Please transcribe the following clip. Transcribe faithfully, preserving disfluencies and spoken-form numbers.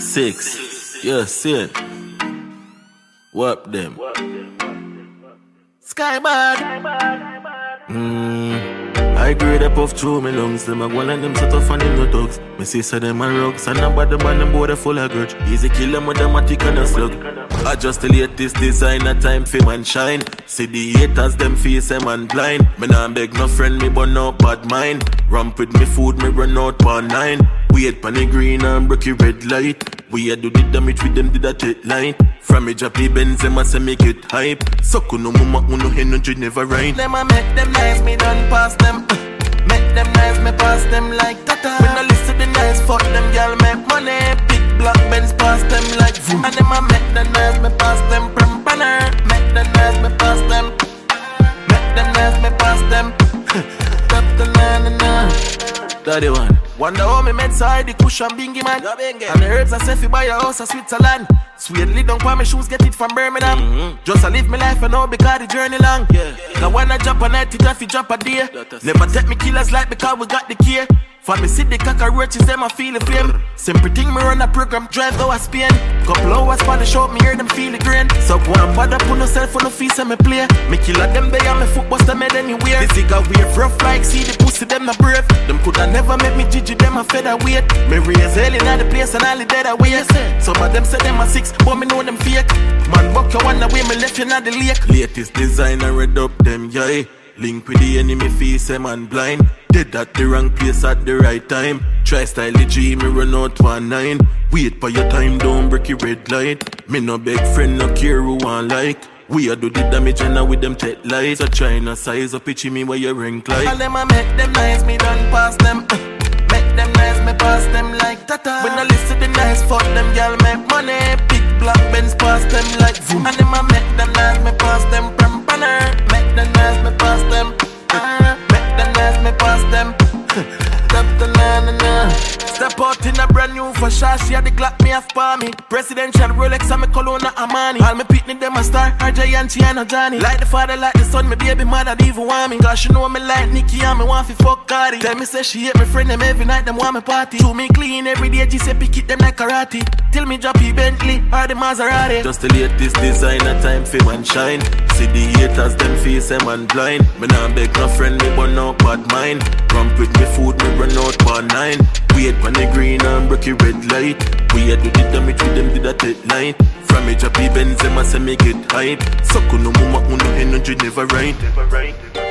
Six. Yeah, see it. Whoop them. Skybird. Mmm. I grade up off through me lungs. Them a one and them set off and them no thugs. Me sister them a rugs. And nobody man them boy full of grudge. Easy kill them with them a tick and a slug. I just the latest designer time fame and shine. See the haters them face them and blind. Me nah beg no friend me but no bad mind. Ramp with me food me run out per nine. Wait pan the green and break your red light. We a do the damage with them did a jet line. From me drop the Benz them a say make it hype. So kuno mama uno energy never right. Them a make them nice me done pass them. Make them nice me pass them like tata. When I listen to the nice fuck them girl make money. Big black Benz pass them like vroom. And them a make them nice me pass them from banner. Make them nice me pass them. Make them nice me pass them. Top the line and uh. Daddy one. Wonder how me met side the cushion bingy man. And the herbs I say fi buy a house in Switzerland. Sweetly don't want my shoes get it from Birmingham. Mm-hmm. Just I live my life and know because the journey long. Yeah. Now when I drop a night it have to drop a day. Never take me killers like because we got the key. For me see the cockroaches them I feel the flame. Simple thing me run a program drive go a Spain. Couple hours for the shop me hear them feel the grain. So go and bother put no cell phone no fees and me play. Me kill a them bay and me foot bust them head anywhere. This nigga weird rough like see the pussy them not brave. Them coulda never make me judge them a featherweight. Me raise hell in the place and all the dead away. Some of them say them a six but me know them fake. Man buck you one away me left you not the lake. Latest designer red up them yeah. Link with the enemy face them and blind. Dead at the wrong place at the right time. Try style the G, me run out one nine. Wait for your time, don't break your red light. Me no beg friend, no care who want like. We a do the damage and now with them tech lights. So try no size up, pitchy me where you rank like. All them a make them nice, me done pass them. uh, Make them nice, me pass them like tata. When I listen to the nice, fuck them girl make money. Big black Benz pass them like vroom. And them a make them nice, me pass them from banner. Make them nice, me pass them. uh, Make them nice, me pass them. Top the line and uh. Step out in a brand new for sure. She had the Glock me off for me. Presidential Rolex and me Cologne Armani. All me pitney them a star, R J and Chiano Johnny. Like the father, like the son, me baby mother don't even want me. Cause she know me like Nicki and me want fi fuck Cardi. Tell me say she hate me friend them every night, them want me party. Do me clean every day, she say pick it them like karate. Till me drop the Bentley or the Maserati. Just the latest designer time fame and shine. See the haters them face them and blind. Me nah beg no friend me but no bad mind. Ramp with me food me run out per nine. Wait on the green and break your red light. We a do the damage with them did a jet line. From me drop the Benz them a say make it hype. So kuno mama uno energy never right. Never right.